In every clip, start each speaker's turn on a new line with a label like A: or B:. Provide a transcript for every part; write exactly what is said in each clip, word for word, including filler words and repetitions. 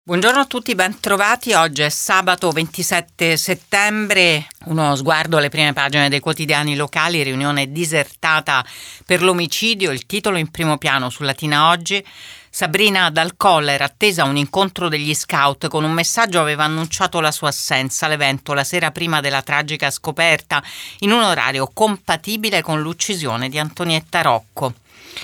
A: Buongiorno a tutti, ben trovati. Oggi è sabato ventisette settembre. Uno sguardo alle prime pagine dei quotidiani locali. Riunione disertata per l'omicidio. Il titolo in primo piano su Latina Oggi. Sabrina Dal Colle era attesa a un incontro degli scout. Con un messaggio aveva annunciato la sua assenza all'evento la sera prima della tragica scoperta, in un orario compatibile con l'uccisione di Antonietta Rocco.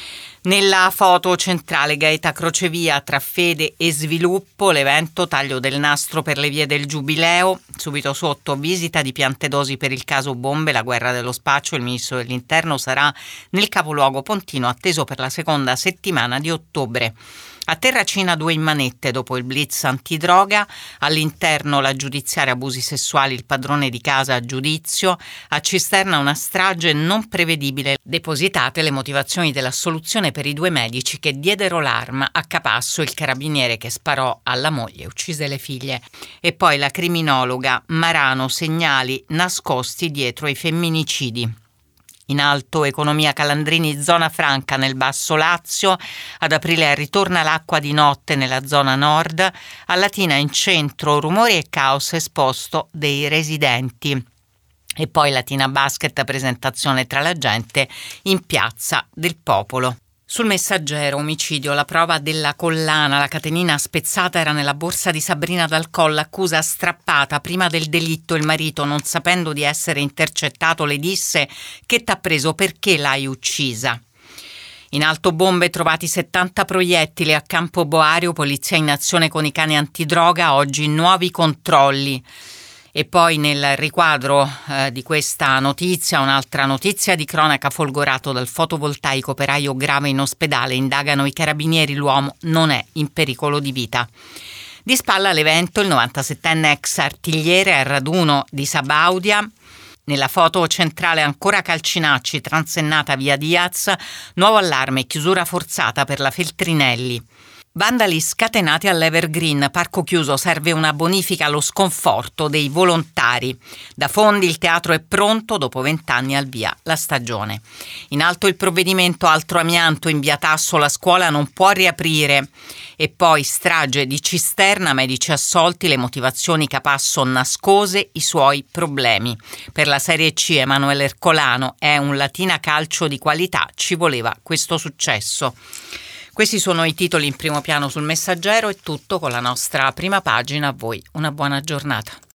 A: Nella foto centrale Gaeta Crocevia tra fede e sviluppo, l'evento taglio del nastro per le vie del Giubileo, subito sotto visita di Piantedosi per il caso bombe, la guerra dello spaccio, il ministro dell'interno sarà nel capoluogo pontino atteso per la seconda settimana di ottobre. A Terracina due immanette dopo il blitz antidroga, all'interno la giudiziaria abusi sessuali, il padrone di casa a giudizio, a Cisterna una strage non prevedibile, depositate le motivazioni dell'assoluzione per i due medici che diedero l'arma a Capasso, il carabiniere che sparò alla moglie e uccise le figlie. E poi la criminologa Marano, segnali nascosti dietro i femminicidi. In alto economia Calandrini, zona franca nel Basso Lazio, ad aprile ritorna l'acqua di notte nella zona nord, a Latina in centro rumori e caos esposto dei residenti. E poi Latina Basket, presentazione tra la gente in Piazza del Popolo. Sul Messaggero, omicidio, la prova della collana, la catenina spezzata era nella borsa di Sabrina Dal Colle, accusa strappata prima del delitto. Il marito, non sapendo di essere intercettato, le disse: "Che t'ha preso, perché l'hai uccisa?". In alto bombe, trovati settanta proiettili a Campo Boario, polizia in azione con i cani antidroga, oggi nuovi controlli. E poi nel riquadro eh, di questa notizia, un'altra notizia di cronaca: folgorato dal fotovoltaico, operaio grave in ospedale, indagano i carabinieri, l'uomo non è in pericolo di vita. Di spalla l'evento il novantasettenne ex artigliere al raduno di Sabaudia. Nella foto centrale ancora Calcinacci, transennata via Diaz, nuovo allarme, chiusura forzata per la Feltrinelli. Vandali scatenati all'Evergreen, parco chiuso, serve una bonifica allo sconforto dei volontari. Da Fondi il teatro è pronto, dopo vent'anni al via la stagione. In alto il provvedimento, altro amianto in via Tasso, la scuola non può riaprire. E poi strage di Cisterna, medici assolti, le motivazioni Capasso nascose, i suoi problemi. Per la Serie C Emanuele Ercolano è un Latina calcio di qualità, ci voleva questo successo. Questi sono i titoli in primo piano sul Messaggero. È tutto con la nostra prima pagina. A voi una buona giornata.